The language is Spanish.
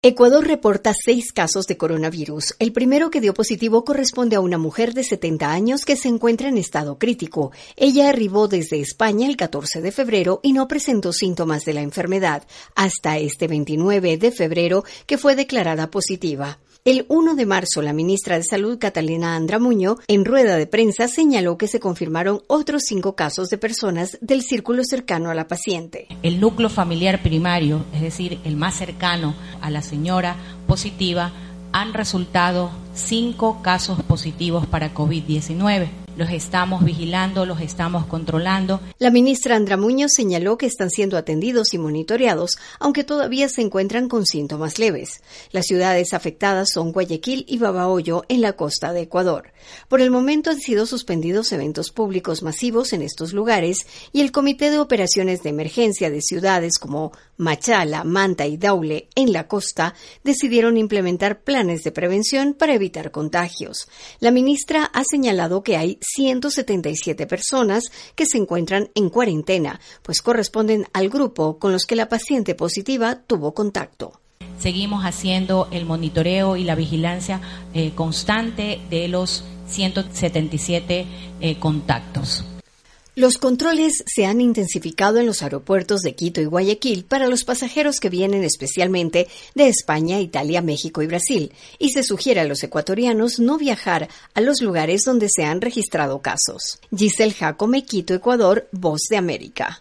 Ecuador reporta 6 casos de coronavirus. El primero que dio positivo corresponde a una mujer de 70 años que se encuentra en estado crítico. Ella arribó desde España el 14 de febrero y no presentó síntomas de la enfermedad hasta este 29 de febrero, que fue declarada positiva. El 1 de marzo, la ministra de Salud, Catalina Andramuño, en rueda de prensa señaló que se confirmaron otros 5 casos de personas del círculo cercano a la paciente. El núcleo familiar primario, es decir, el más cercano a la señora positiva, han resultado 5 casos positivos para COVID-19. Los estamos vigilando, los estamos controlando. La ministra Andramuño señaló que están siendo atendidos y monitoreados, aunque todavía se encuentran con síntomas leves. Las ciudades afectadas son Guayaquil y Babahoyo, en la costa de Ecuador. Por el momento han sido suspendidos eventos públicos masivos en estos lugares y el Comité de Operaciones de Emergencia de ciudades como Machala, Manta y Daule, en la costa, decidieron implementar planes de prevención para evitar contagios. La ministra ha señalado que hay 177 personas que se encuentran en cuarentena, pues corresponden al grupo con los que la paciente positiva tuvo contacto. Seguimos haciendo el monitoreo y la vigilancia constante de los 177 contactos. Los controles se han intensificado en los aeropuertos de Quito y Guayaquil para los pasajeros que vienen especialmente de España, Italia, México y Brasil, y se sugiere a los ecuatorianos no viajar a los lugares donde se han registrado casos. Giselle Jacome, Quito, Ecuador, Voz de América.